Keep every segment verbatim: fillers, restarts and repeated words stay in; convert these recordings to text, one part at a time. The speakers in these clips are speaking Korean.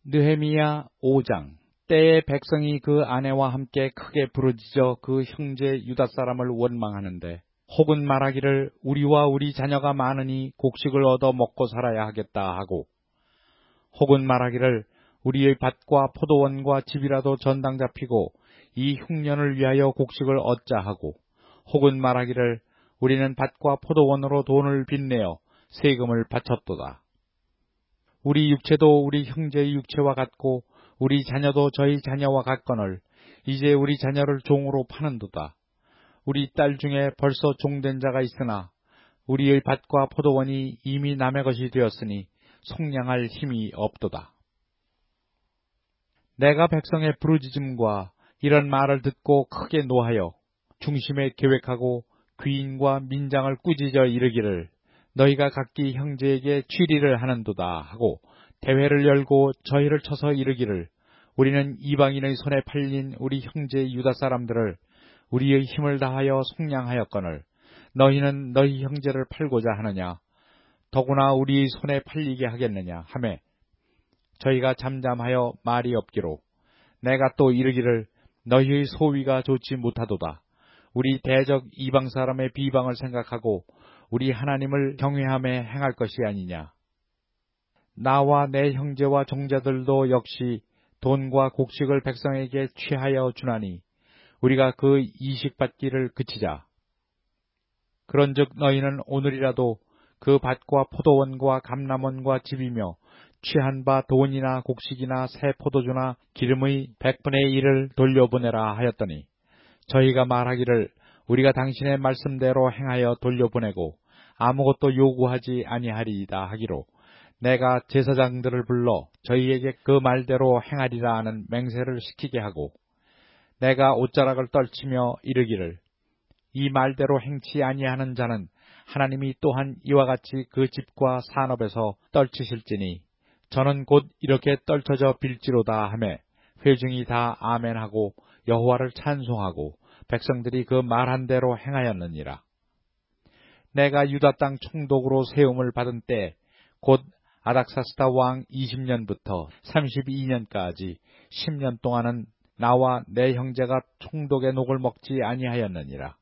느헤미야 오 장. 때에 백성이 그 아내와 함께 크게 부르짖어 그 형제 유다 사람을 원망하는데, 혹은 말하기를 우리와 우리 자녀가 많으니 곡식을 얻어 먹고 살아야 하겠다 하고, 혹은 말하기를 우리의 밭과 포도원과 집이라도 전당 잡히고 이 흉년을 위하여 곡식을 얻자 하고, 혹은 말하기를 우리는 밭과 포도원으로 돈을 빚내어 세금을 바쳤도다. 우리 육체도 우리 형제의 육체와 같고 우리 자녀도 저희 자녀와 같거늘 이제 우리 자녀를 종으로 파는도다. 우리 딸 중에 벌써 종된 자가 있으나 우리의 밭과 포도원이 이미 남의 것이 되었으니 속량할 힘이 없도다. 내가 백성의 부르짖음과 이런 말을 듣고 크게 노하여 중심에 계획하고 귀인과 민장을 꾸짖어 이르기를 너희가 각기 형제에게 취리를 하는도다 하고 대회를 열고 저희를 쳐서 이르기를 우리는 이방인의 손에 팔린 우리 형제 유다 사람들을 우리의 힘을 다하여 속량하였거늘 너희는 너희 형제를 팔고자 하느냐, 더구나 우리의 손에 팔리게 하겠느냐 하매 저희가 잠잠하여 말이 없기로 내가 또 이르기를 너희의 소위가 좋지 못하도다. 우리 대적 이방 사람의 비방을 생각하고 우리 하나님을 경외하며 행할 것이 아니냐. 나와 내 형제와 종자들도 역시 돈과 곡식을 백성에게 취하여 주나니 우리가 그 이식 받기를 그치자. 그런즉 너희는 오늘이라도 그 밭과 포도원과 감람원과 집이며 취한 바 돈이나 곡식이나 새 포도주나 기름의 백분의 일을 돌려보내라 하였더니 저희가 말하기를 우리가 당신의 말씀대로 행하여 돌려보내고 아무것도 요구하지 아니하리이다 하기로 내가 제사장들을 불러 저희에게 그 말대로 행하리라 하는 맹세를 시키게 하고 내가 옷자락을 떨치며 이르기를 이 말대로 행치 아니하는 자는 하나님이 또한 이와 같이 그 집과 산업에서 떨치실지니 저는 곧 이렇게 떨쳐져 빌지로다 하매 회중이 다 아멘하고 여호와를 찬송하고 백성들이 그 말한 대로 행하였느니라. 내가 유다 땅 총독으로 세움을 받은 때 곧 아닥사스다 왕 이십 년부터 삼십이 년까지 십 년 동안은 나와 내 형제가 총독의 녹을 먹지 아니하였느니라.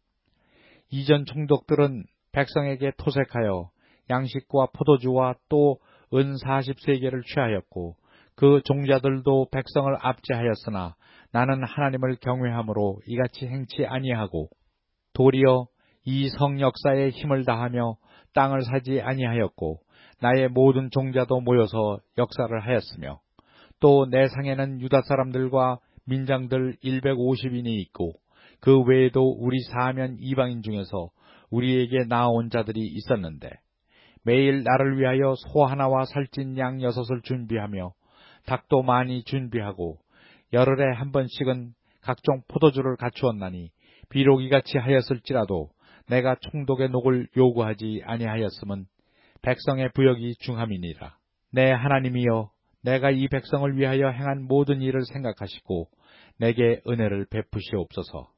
이전 총독들은 백성에게 토색하여 양식과 포도주와 또 은 사십 세계를 취하였고 그 종자들도 백성을 압제하였으나 나는 하나님을 경외함으로 이같이 행치 아니하고 도리어 이 성 역사에 힘을 다하며 땅을 사지 아니하였고 나의 모든 종자도 모여서 역사를 하였으며 또 내 상에는 유다 사람들과 민장들 백오십 인이 있고 그 외에도 우리 사면 이방인 중에서 우리에게 나아온 자들이 있었는데 매일 나를 위하여 소 하나와 살찐 양 여섯을 준비하며 닭도 많이 준비하고 열흘에 한 번씩은 각종 포도주를 갖추었나니 비록 이같이 하였을지라도 내가 총독의 녹을 요구하지 아니하였음은 백성의 부역이 중함이니라. 내 하나님이여, 내가 이 백성을 위하여 행한 모든 일을 생각하시고 내게 은혜를 베푸시옵소서.